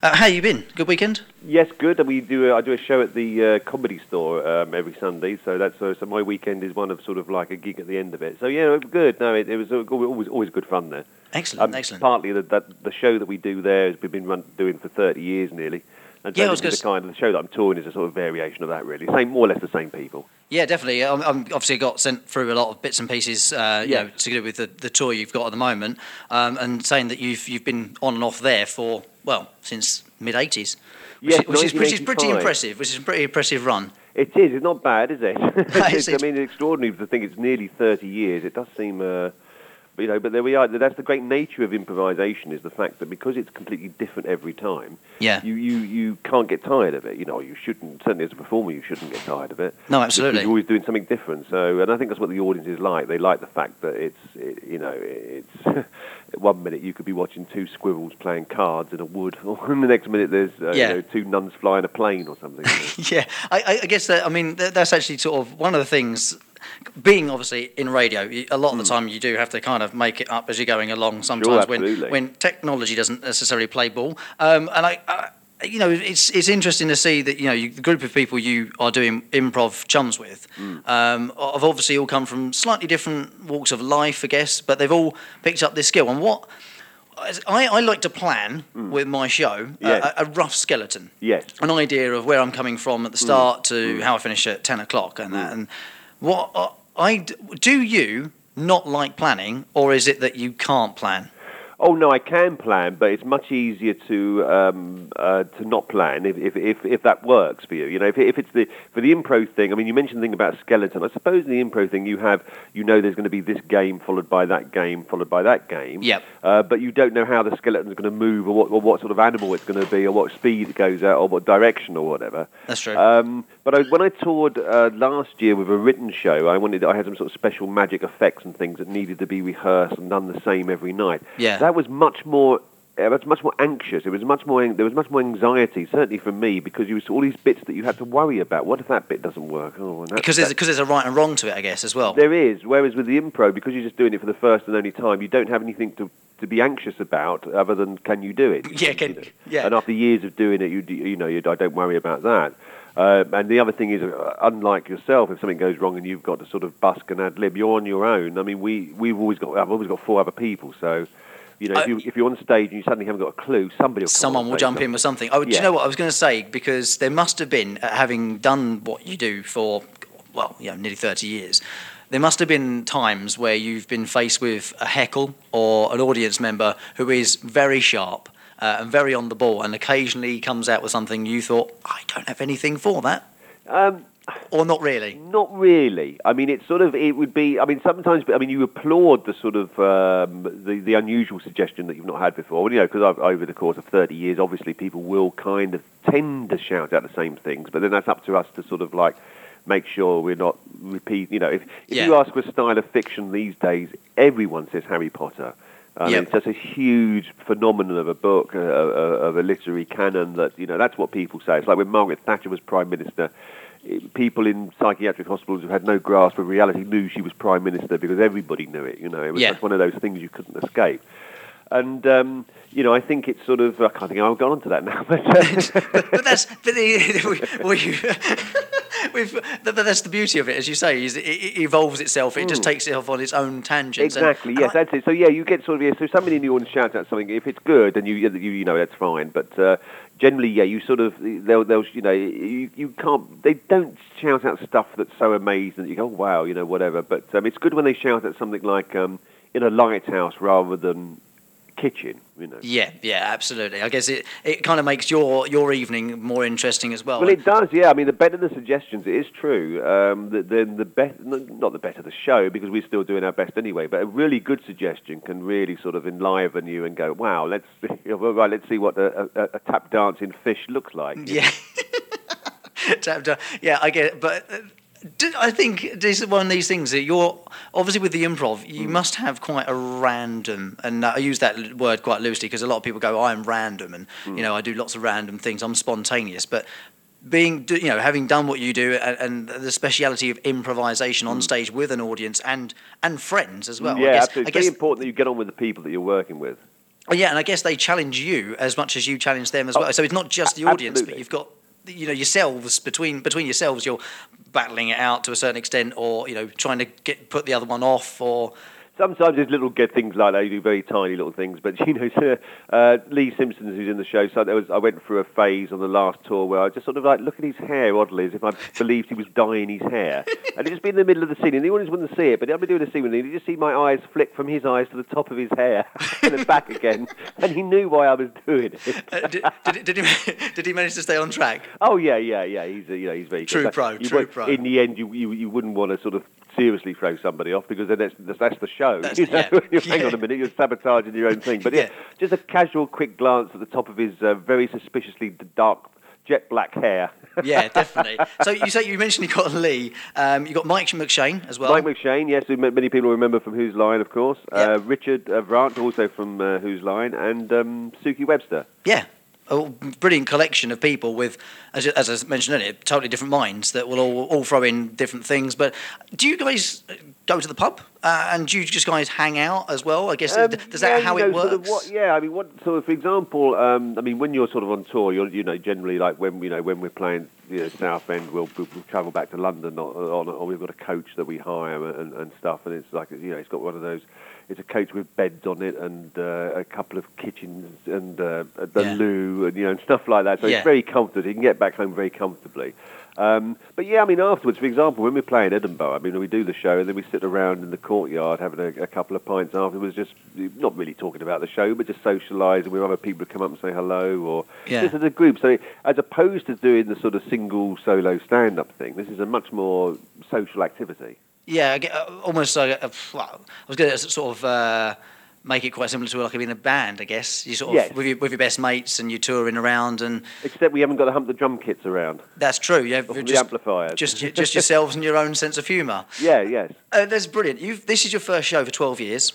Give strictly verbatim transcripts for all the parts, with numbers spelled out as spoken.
Uh, how you been? Good weekend? Yes, good. And we do. A, I do a show at the uh, Comedy Store um, every Sunday, so that's uh, so my weekend is one of sort of like a gig at the end of it. So yeah, it was good. No, it, it was always always good fun there. Excellent, um, excellent. Partly the, that the show that we do there has been run, doing for thirty years nearly. And so yeah, I was this is the kind of the show that I'm touring is a sort of variation of that, really. Same, more or less the same people. Yeah, definitely. I'm, I'm obviously got sent through a lot of bits and pieces, uh, you Yeah. know, to do with the, the tour you've got at the moment, um, and saying that you've you've been on and off there for well since mid eighties, which, Yes, is- which is which is pretty nineteen eighty-five. impressive. Which is a pretty impressive run. It is. It's not bad, is it? It's- it's, I mean, it's extraordinary to think it's nearly thirty years. It does seem, uh, you know, but there we are. That's the great nature of improvisation, is the fact that because it's completely different every time, Yeah. you, you, you can't get tired of it. You know, you shouldn't, certainly as a performer, you shouldn't get tired of it. No, absolutely. Because you're always doing something different. So, and I think that's what the audience is like. They like the fact that it's, it, you know, it's... One minute you could be watching two squirrels playing cards in a wood, or in the next minute there's uh, Yeah. you know, two nuns flying a plane or something. Yeah, I, I guess that. I mean, that, that's actually sort of one of the things. Being obviously in radio, you- a lot of the time you do have to kind of make it up as you're going along. Sometimes when absolutely. when technology doesn't necessarily play ball, um, and I, I, you know, it's it's interesting to see that you know you, the group of people you are doing improv chums with, um, have obviously all come from slightly different walks of life, I guess, but they've all picked up this skill. And what I, I like to plan with my show Yes. a, a rough skeleton Yes. an idea of where I'm coming from at the start to how I finish at ten o'clock and that. And what uh, I d- do you not like planning, or is it that you can't plan? Oh no, I can plan, but it's much easier to um, uh, to not plan if, if if if that works for you. You know, if if it's the for the improv thing. I mean, you mentioned the thing about skeleton. I suppose in the improv thing, you have you know there's going to be this game followed by that game followed by that game. Yep. Uh, but you don't know how the skeleton's going to move, or what or what sort of animal it's going to be, or what speed it goes at, or what direction, or whatever. That's true. Um, but I, when I toured uh, last year with a written show, I wanted I had some sort of special magic effects and things that needed to be rehearsed and done the same every night. Yeah. That was much more. It was much more anxious. It was much more. There was much more anxiety, certainly for me, because you was all these bits that you had to worry about. What if that bit doesn't work? Oh, and that's, because there's that- because there's a right and wrong to it, I guess, as well. there is. Whereas with the improv, because you're just doing it for the first and only time, you don't have anything to to be anxious about other than can you do it? Yeah, can- You know? yeah. And after years of doing it, you do- you know you, I don't worry about that. Uh, and the other thing is, uh, unlike yourself, if something goes wrong and you've got to sort of busk and ad lib, you're on your own. I mean, we we've always got I've always got four other people, so. You know, if, Uh, you, if you're on stage and you suddenly haven't got a clue, somebody will come Someone on will and say jump in something. with something. Oh, do you Yeah. know what I was going to say? Because there must have been, uh, having done what you do for, well, you know, nearly thirty years, there must have been times where you've been faced with a heckle or an audience member who is very sharp uh, and very on the ball, and occasionally comes out with something you thought, I don't have anything for that, Um, or not really. Not really. I mean, it's sort of, it would be, I mean, sometimes, I mean, you applaud the sort of, um, the, the unusual suggestion that you've not had before, you know, because over the course of thirty years, obviously people will kind of tend to shout out the same things, but then that's up to us to sort of like make sure we're not repeat, you know, if, if Yeah. you ask for a style of fiction these days, everyone says Harry Potter. I mean, Yep. it's just a huge phenomenon of a book, uh, uh, of a literary canon that, you know, that's what people say. It's like when Margaret Thatcher was Prime Minister, it- people in psychiatric hospitals who had no grasp of reality knew she was Prime Minister because everybody knew it, you know. It was Yeah. just one of those things you couldn't escape. And, um, you know, I think it's sort of, I can't think I've gone on to that now, but... Uh, but, but that's but the, we, we, we've, but that's the beauty of it, as you say, is it, it evolves itself. It just takes itself on its own tangents. and- Exactly. and Yes, I- that's it. So yeah, you get sort of yeah, so somebody in the audience shouts out something. If it's good, then you you you know that's fine. But uh, generally, yeah, you sort of they'll they'll you know you you can't they don't shout out stuff that's so amazing that you go, oh, wow, you know, whatever. But um, it's good when they shout out something like um, in a lighthouse rather than kitchen. You know. Yeah, yeah, absolutely. I guess it, it kind of makes your, your evening more interesting as well. Well, it does, yeah. I mean, the better the suggestions, it is true. Um, the, then the better, not the better the show, because we're still doing our best anyway. But a really good suggestion can really sort of enliven you and go, "Wow, let's right, let's see what a, a, a tap dancing fish looks like." you Yeah. Tap dance. Yeah, I get it. But uh, do- I think this is one of these things that you're, obviously with the improv, you must have quite a random, and I use that l- word quite loosely because a lot of people go, I'm random, and, you know, I do lots of random things, I'm spontaneous. But being, do- you know, having done what you do and, and the speciality of improvisation on stage with an audience and and friends as well. yeah, I guess, absolutely. I It's very guess important that you get on with the people that you're working with. Oh, yeah, and I guess they challenge you as much as you challenge them as well. Oh, So it's not just the audience, absolutely. but you've got, you know, yourselves between between yourselves. You're battling it out to a certain extent, or you know, trying to get put the other one off, or Sometimes there's little good things like that. You do very tiny little things, but you know, uh, Lee Simpson, who's in the show, so there was I went through a phase on the last tour where I just sort of like look at his hair oddly, as if I believed he was dyeing his hair, and he'd just be in the middle of the scene, and the audience wouldn't see it, but I'd be doing a scene with him, and you just see my eyes flick from his eyes to the top of his hair and then back again, and he knew why I was doing it. uh, did, did, did he did he manage to stay on track? Oh yeah, yeah, yeah. He's uh, you know he's very True good. pro, You true won't- pro. In the end, you, you you wouldn't want to sort of seriously throw somebody off because then that's that's, that's the show. That's- you know? yeah, You hang yeah. on a minute, you're sabotaging your own thing. But yeah, Yeah. just a casual, quick glance at the top of his uh, very suspiciously d- dark jet black hair. Yeah, definitely. So you say you mentioned you got Lee, um, you got Mike McShane as well. Mike McShane, yes, who ma- many people remember from Whose Line, of course. Yeah. Uh, Richard uh, Brandt, also from uh, Whose Line, and um, Suki Webster. Yeah, a brilliant collection of people with, as, as I mentioned earlier, totally different minds that will all, all throw in different things. But do you guys go to the pub uh, and do you just guys hang out as well? I guess Um, does yeah, that how you it know, sort works? of what, yeah, I mean, what sort of, for example, um, I mean, when you're sort of on tour, you're, you know, generally like when you know when we're playing, you know, Southend, we'll, we'll, we'll travel back to London, or, on, or we've got a coach that we hire and, and stuff, and it's like, you know, it's got one of those. It's a coach with beds on it and uh, a couple of kitchens and uh, the Yeah. loo and you know and stuff like that. So Yeah. it's very comfortable. You can get back home very comfortably. Um, but yeah, I mean, afterwards, for example, when we play in Edinburgh, I mean, we do the show and then we sit around in the courtyard having a, a couple of pints afterwards, just not really talking about the show, but just socialising with other people who come up and say hello, or Yeah. just as a group. So as opposed to doing the sort of single solo stand-up thing, this is a much more social activity. Yeah, I get, uh, almost like a, well, I was going to sort of uh, make it quite similar to like being a band, I guess. You sort of Yes. with your, with your best mates and you're touring around, and Except we haven't got to hump the drum kits around, that's true. Yeah, or from the just, amplifiers. just just yourselves and your own sense of humour. Yeah, yes. Uh, that's brilliant. You've, this is your first show for twelve years,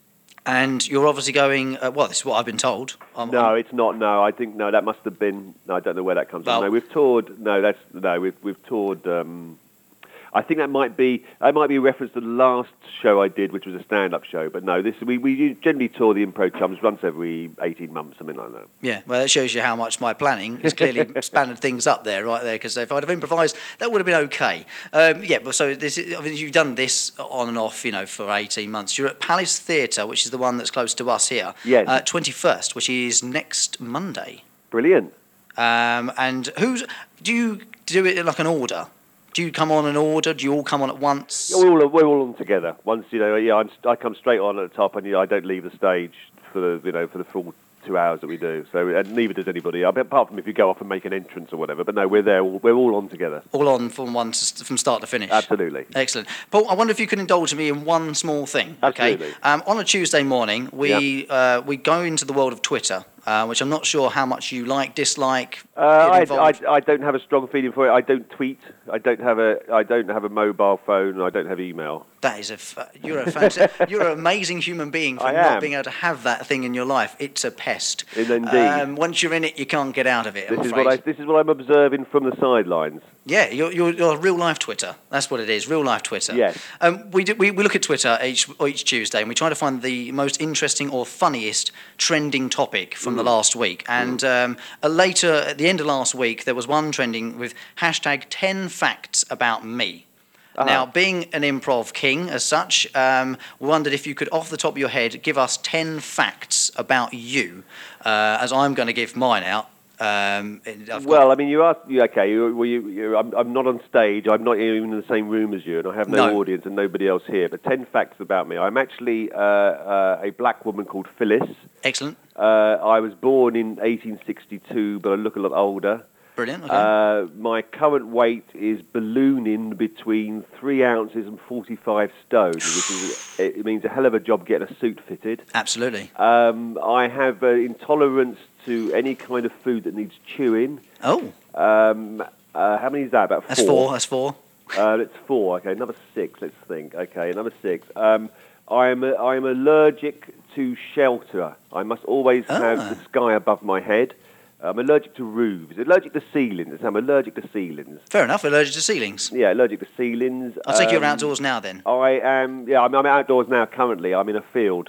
and you're obviously going. Uh, well, this is what I've been told. I'm, No, I'm- it's not. No, I think no. That must have been. No, I don't know where that comes Well- from. No, we've toured. No, that's no. We've we've toured. Um, I think that might be. That might be a reference to the last show I did, which was a stand-up show. But no, this we we generally tour the Improv Chums once every eighteen months, something like that. Yeah, well, that shows you how much my planning has clearly spanned things up there, right there. Because if I'd have improvised, that would have been okay. Um, yeah, but so this, is, I mean, you've done this on and off, you know, for eighteen months. You're at Palace Theatre, which is the one that's close to us here. Yes. Uh, twenty-first, which is next Monday. Brilliant. Um, and who's do you do it in like an order? Do you come on an order? Do you all come on at once? Yeah, we're all we're all on together. Once you know, yeah, I'm, I come straight on at the top, and you know, I don't leave the stage for the you know for the full two hours that we do. So and neither does anybody. I mean, apart from if you go off and make an entrance or whatever. But no, we're there. We're all on together. All on from one to, from start to finish. Absolutely. Excellent. Paul, I wonder if you could indulge me in one small thing. Absolutely. Okay. Um, on a Tuesday morning, we uh, we go into the world of Twitter, uh, which I'm not sure how much you like, dislike. Uh, I, get I, involved. I don't have a strong feeling for it. I don't tweet. I don't have a I don't have a mobile phone. And I don't have email. That is a fa- you're a fantastic, you're an amazing human being for I not am. being able to have that thing in your life. It's a pest. Indeed. Um, once you're in it, you can't get out of it. I'm This is afraid. what I this is what I'm observing from the sidelines. Yeah, you're, you're, you're real life Twitter. That's what it is, real life Twitter. Yes. Um, we, do, we we look at Twitter each each Tuesday, and we try to find the most interesting or funniest trending topic from the last week. And um, uh, later, at the end of last week, there was one trending with hashtag ten facts about me. Uh-huh. Now, being an improv king as such, um, we wondered if you could, off the top of your head, give us ten facts about you, uh, as I'm going to give mine out. Um, I've got- Well, I mean, you are you, okay. You, well, you, you, I'm, I'm not on stage. I'm not even in the same room as you, and I have no, No. audience and nobody else here. But ten facts about me. I'm actually uh, uh, a black woman called Phyllis. Excellent. Uh, I was born in eighteen sixty-two, but I look a lot older. Brilliant. Okay. Uh, my current weight is ballooning between three ounces and forty-five stone, which is it means a hell of a job getting a suit fitted. Absolutely. Um, I have uh, intolerance to any kind of food that needs chewing. Oh, Um, uh, how many is that? About four. that's four. That's four. Uh, that's four. Okay, another six. Let's think. Okay, another six. Um, I am a, I am allergic to shelter. I must always Ah. have the sky above my head. I'm allergic to roofs. Allergic to ceilings. I'm allergic to ceilings. Fair enough. Allergic to ceilings. Yeah, allergic to ceilings. I'll take you Um, outdoors now then. I am. Yeah, I'm, I'm outdoors now. Currently, I'm in a field.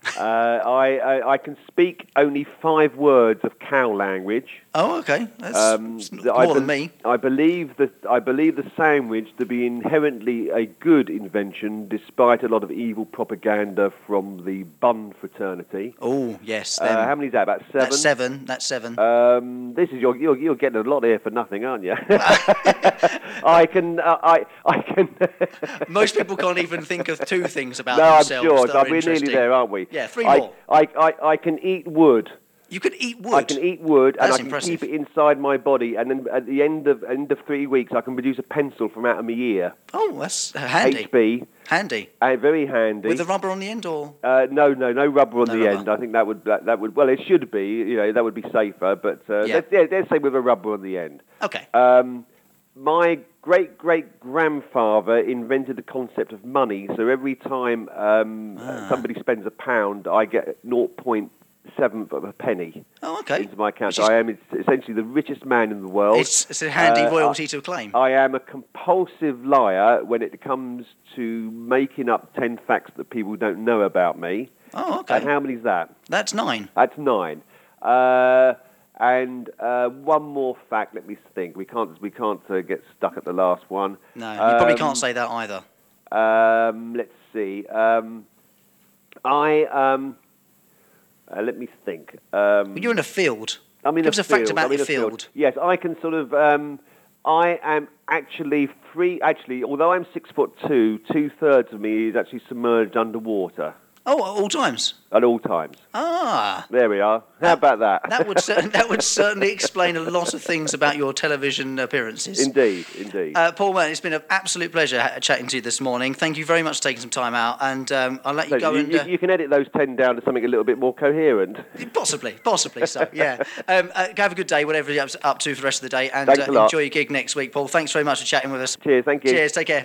Uh, I, I I can speak only five words of cow language. Oh, okay. That's Um, it's the- more I than bel- me. I believe that I believe the sandwich to be inherently a good invention, despite a lot of evil propaganda from the bun fraternity. Oh, yes. Uh, Them. how many is that? About seven. That's seven. That's seven. Um, this is you're, you're you're getting a lot here for nothing, aren't you? I can uh, I I can. Most people can't even think of two things about no, I'm themselves sure. that are We're nearly interesting. there, aren't we? Yeah, three I, more. I, I, I can eat wood. You could eat wood. I can eat wood, and That's I can impressive. keep it inside my body. And then at the end of end of three weeks, I can produce a pencil from out of my ear. Oh, that's handy. H B, Handy. uh, very handy. With the rubber on the end, or? Uh, no, no, no rubber on No the rubber. end. I think that would that, that would well, it should be. You know, that would be safer. But uh, Yeah. let's, yeah, let's say with a rubber on the end. Okay. Um, my great great grandfather invented the concept of money. So every time um, Ah. somebody spends a pound, I get zero point seven of a penny Oh, okay. into my account. Which So is- I am essentially the richest man in the world. It's, it's a handy Uh, royalty to claim. I am a compulsive liar when it comes to making up ten facts that people don't know about me. Oh, okay. And how many is that? That's nine. That's nine. Uh, and uh, one more fact. Let me think. We can't. We can't uh, get stuck at the last one. No, you probably Um, can't say that either. Um, let's see. Um, I um, uh, let me think. Um, But you're in a field. I'm in Give a us a fact field. about I'm in your a field. field. Yes, I can sort of. Um, I am actually free. Actually, although I'm six foot two, two thirds of me is actually submerged underwater Oh, at all times. at all times. Ah, There we are. How about that? that would cer- that would certainly explain a lot of things about your television appearances. Indeed, indeed. Uh, Paul Merton, it's been an absolute pleasure ha- chatting to you this morning. Thank you very much for taking some time out, and um, I'll let you So go you, and you, uh, you can edit those ten down to something a little bit more coherent. possibly, possibly so. Yeah. Um, uh, have a good day, whatever you're up to for the rest of the day, and Thanks uh, a lot. enjoy your gig next week, Paul. Thanks very much for chatting with us. Cheers, thank you. Cheers. Take care.